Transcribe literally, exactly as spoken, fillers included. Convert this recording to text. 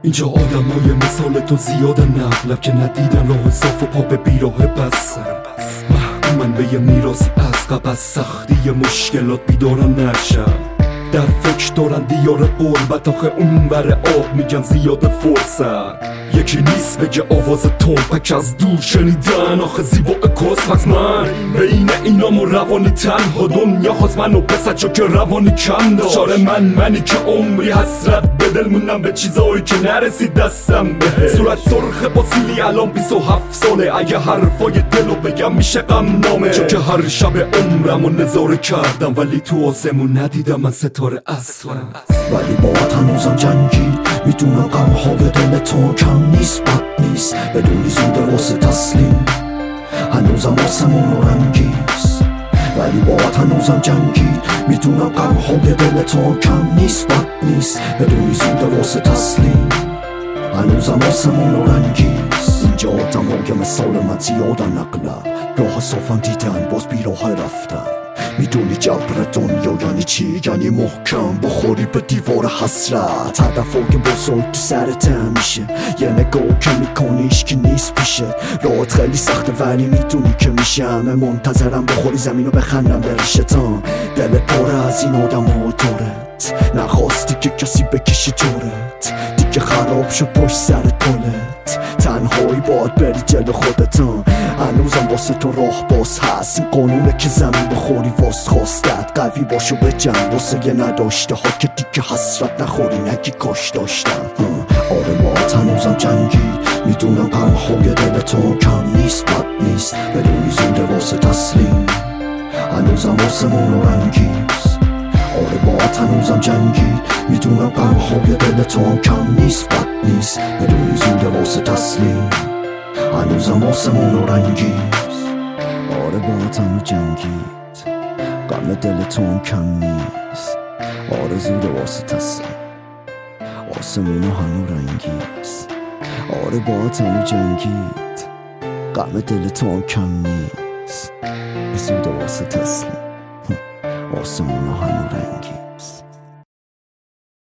اینجا آدمای مثال تو زیادن، اغلب که ندیدن راه صاف و پا به بیراه بستن. محکومن به یه میراثی از قبل، سختی مشکلات بیدارن نشن. در فکر دارن دیار قربت، آخه اون بر آب میگن زیاد فرصت. یکی نیست بگه آواز تنپک از دور شنیدن، آخه زیبا کس پس من بین اینام و روانی تنها دنیا خواست منو بسد چون که روانی کم داشت. چاره من منی که عمری حسرت به دل موندم به چیزایی که نرسید دستم به. صورت سرخ با سیلی الان بیست و هفت ساله، اگه حرفای دلو بگم میشه غم نامه. چون که هر شب عمرمو نظاره کردم ولی تو آسمون ندیدم من ستاره اصلا. ولی باید هنوزم جنگی، میدونم غم ها به دل تو کم نیست، بد نیست بدونی زوده واسه تسلیم. هنوزم آسمون و رنگیست ولی باید هنوزم جنگی، میدونم غم ها به دل تو کم نیست، بد نیست بدونی زوده واسه تسلیم. هنوزم آسمون و رنگیست. اینجا آدم های مثال من زیادن، اغلب راه صافم دیدن باز بیراه رفتن. میدونی جبر دنیا یعنی چی؟ یعنی محکم بخوری به دیوار حسرت. هدفای بزرگ تو سرت میشه، یه نگاه که میکنیش که نیست پیشه. راحت خیلی سخته ولی میدونی که میشه. همه منتظرم بخوری زمینو بخندم به ریشتان. دل پر از این آدم ها دارت، نخواستی که کسی بکشی جورت. دیگه خراب شد پشت سرت پلت، تنهایی باید بری جلو خودتان. هنوزم واسه تو راه باز هست، این قانونه که زمین بخوری واس خواستت. قوی باشو به جنگ واسه یه نداشته ها که دیگه حسرت نخوری نگی کاش داشتم. آره باید هنوزم جنگی، میدونم غم های دل تو کم نیست، بد نیست بدونی زوده واسه تسلیم. هنوزم آسمون و رنگیست. آره باید هنوزم جنگی، میدونم غم های دل تو کم نیست، بد نیست بدونی زوده واسه تسلیم. هنوزم آسمون و رنگیست. آره باید هنوز جنگید، غم دل تو کم نیست. آره زوده واسه تسلیم، آسمون و هنوز رنگیست. آره باید هنوز جنگید، غم دل تو کم نیست. زوده واسه تسلیم، آسمون و هنوز رنگیست.